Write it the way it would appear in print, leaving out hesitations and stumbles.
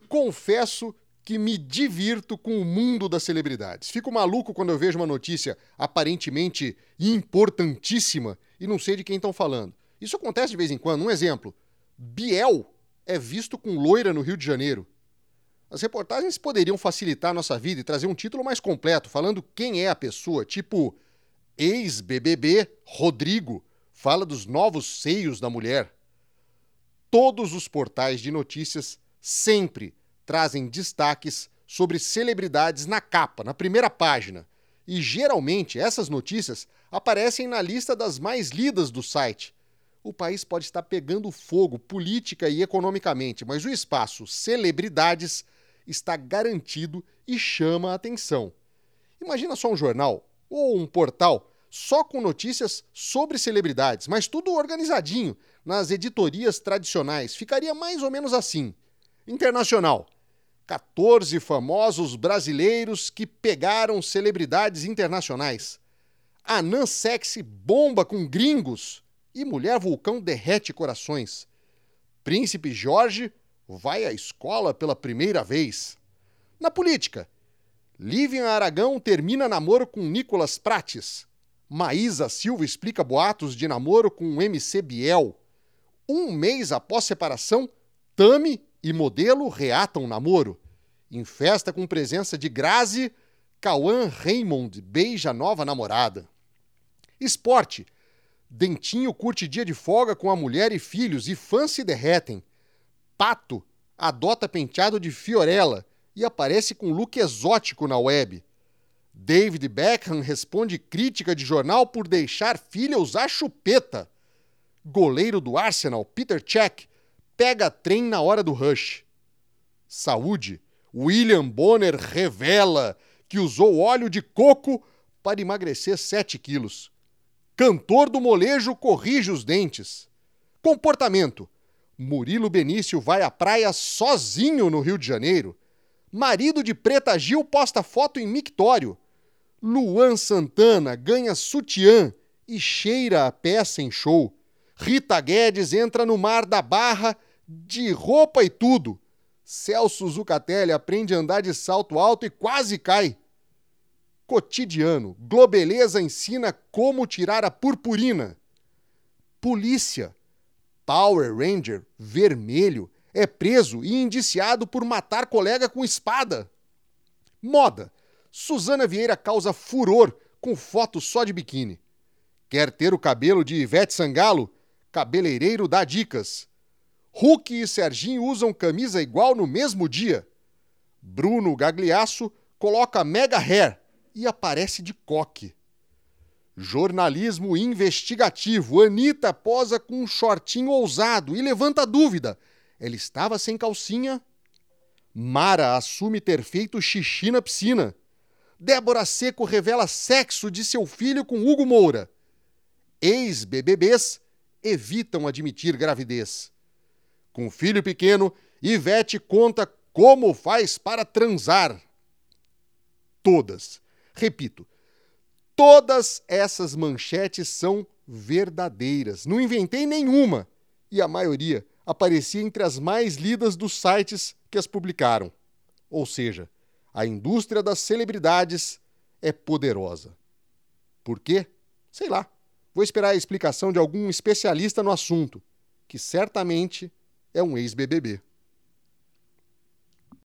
Confesso que me divirto com o mundo das celebridades. Fico maluco quando eu vejo uma notícia aparentemente importantíssima e não sei de quem estão falando. Isso acontece de vez em quando. Um exemplo, Biel é visto com loira no Rio de Janeiro. As reportagens poderiam facilitar a nossa vida e trazer um título mais completo, falando quem é a pessoa, tipo ex-BBB Rodrigo fala dos novos seios da mulher. Todos os portais de notícias sempre trazem destaques sobre celebridades na capa, na primeira página. E geralmente essas notícias aparecem na lista das mais lidas do site. O país pode estar pegando fogo política e economicamente, mas o espaço celebridades está garantido e chama a atenção. Imagina só um jornal ou um portal só com notícias sobre celebridades, mas tudo organizadinho nas editorias tradicionais. Ficaria mais ou menos assim. Internacional. 14 famosos brasileiros que pegaram celebridades internacionais. Anã sexy bomba com gringos e mulher vulcão derrete corações. Príncipe Jorge vai à escola pela primeira vez. Na política, Lívia Aragão termina namoro com Nicolas Prates. Maísa Silva explica boatos de namoro com o MC Biel. Um mês após separação, Tami e modelo reatam namoro. Em festa com presença de Grazi, Cauã Raymond beija nova namorada. Esporte. Dentinho curte dia de folga com a mulher e filhos e fãs se derretem. Pato adota penteado de Fiorella e aparece com look exótico na web. David Beckham responde crítica de jornal por deixar filha usar chupeta. Goleiro do Arsenal, Peter Cech, pega trem na hora do rush. Saúde. William Bonner revela que usou óleo de coco para emagrecer 7 quilos. Cantor do molejo corrige os dentes. Comportamento. Murilo Benício vai à praia sozinho no Rio de Janeiro. Marido de Preta Gil posta foto em mictório. Luan Santana ganha sutiã e cheira a peça em show. Rita Guedes entra no Mar da Barra de roupa e tudo. Celso Zucatelli aprende a andar de salto alto e quase cai. Cotidiano. Globeleza ensina como tirar a purpurina. Polícia. Power Ranger vermelho é preso e indiciado por matar colega com espada. Moda. Suzana Vieira causa furor com foto só de biquíni. Quer ter o cabelo de Ivete Sangalo? Cabeleireiro dá dicas. Hulk e Serginho usam camisa igual no mesmo dia. Bruno Gagliasso coloca mega hair e aparece de coque. Jornalismo investigativo. Anitta posa com um shortinho ousado e levanta a dúvida. Ela estava sem calcinha? Mara assume ter feito xixi na piscina. Débora Seco revela sexo de seu filho com Hugo Moura. Ex-BBBs evitam admitir gravidez. Com filho pequeno, Ivete conta como faz para transar. Todas. Repito. Todas essas manchetes são verdadeiras. Não inventei nenhuma. E a maioria aparecia entre as mais lidas dos sites que as publicaram. Ou seja, a indústria das celebridades é poderosa. Por quê? Sei lá. Vou esperar a explicação de algum especialista no assunto, que certamente é um ex-BBB.